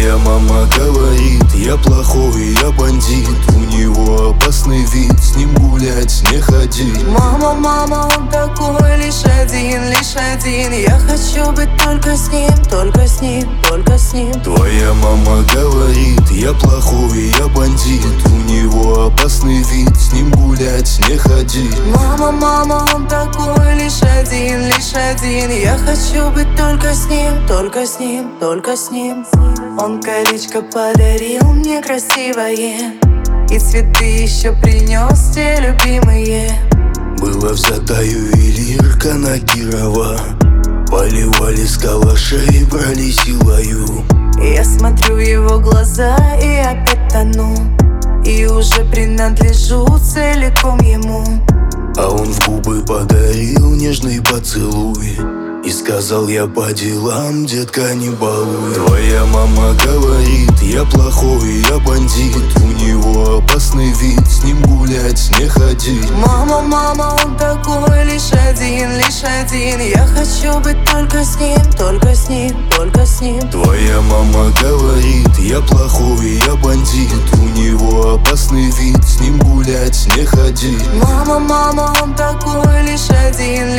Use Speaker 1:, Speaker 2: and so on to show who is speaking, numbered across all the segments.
Speaker 1: Твоя мама говорит, я плохой, я бандит. У него опасный вид, с ним гулять не ходи.
Speaker 2: Мама, мама, он такой, лишь один. Я хочу быть только с ним, только с ним, только с ним.
Speaker 1: Твоя мама говорит, я плохой, я бандит. У него опасный вид, с ним гулять не ходи.
Speaker 2: Мама, мама, он такой, лишь один. Я хочу быть только с ним, только с ним, только с ним. Он колечко подарил мне красивое, и цветы еще принес те любимые.
Speaker 1: Была взята ювелирка на Кирова, поливали с калашей, брали силою.
Speaker 2: Я смотрю в его глаза и опять тону, и уже принадлежу целиком ему.
Speaker 1: А он в губы подарил нежный поцелуй и сказал: я по делам, детка, не балуй. Твоя мама говорит, я плохой, я бандит. У него опасный вид, с ним гулять не ходи.
Speaker 2: Мама, мама, он такой, лишь один. Я хочу быть только с ним, только с ним, только с ним.
Speaker 1: Твоя мама говорит, я плохой, я бандит. У него опасный вид, с ним гулять не ходи.
Speaker 2: Мама, мама, он такой, лишь один.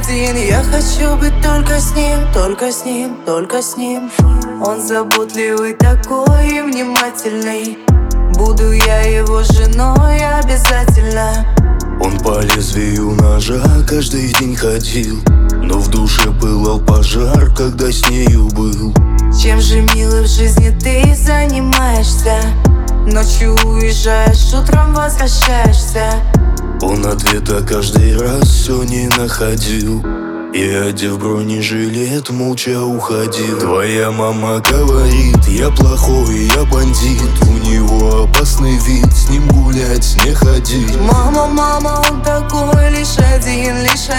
Speaker 2: Я хочу быть только с ним, только с ним, только с ним. Он заботливый такой и внимательный. Буду я его женой обязательно.
Speaker 1: Он по лезвию ножа каждый день ходил, но в душе пылал пожар, когда с нею был.
Speaker 2: Чем же, милый, в жизни ты занимаешься? Ночью уезжаешь, утром возвращаешься.
Speaker 1: Он ответа каждый раз все не находил, и, одев бронежилет, молча уходил. Твоя мама говорит, я плохой, я бандит. У него опасный вид, с ним гулять не ходи.
Speaker 2: Мама, мама, он такой, лишь один.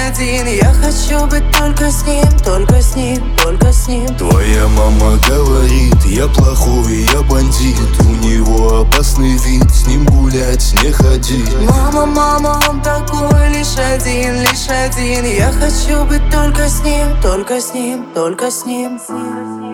Speaker 2: Я хочу быть только с ним, только с ним, только с ним.
Speaker 1: Твоя мама говорит, я плохой, я бандит. У него опасный вид, с ним гулять не ходи.
Speaker 2: Мама, мама, он такой, лишь один. Я хочу быть только с ним, только с ним, только с ним.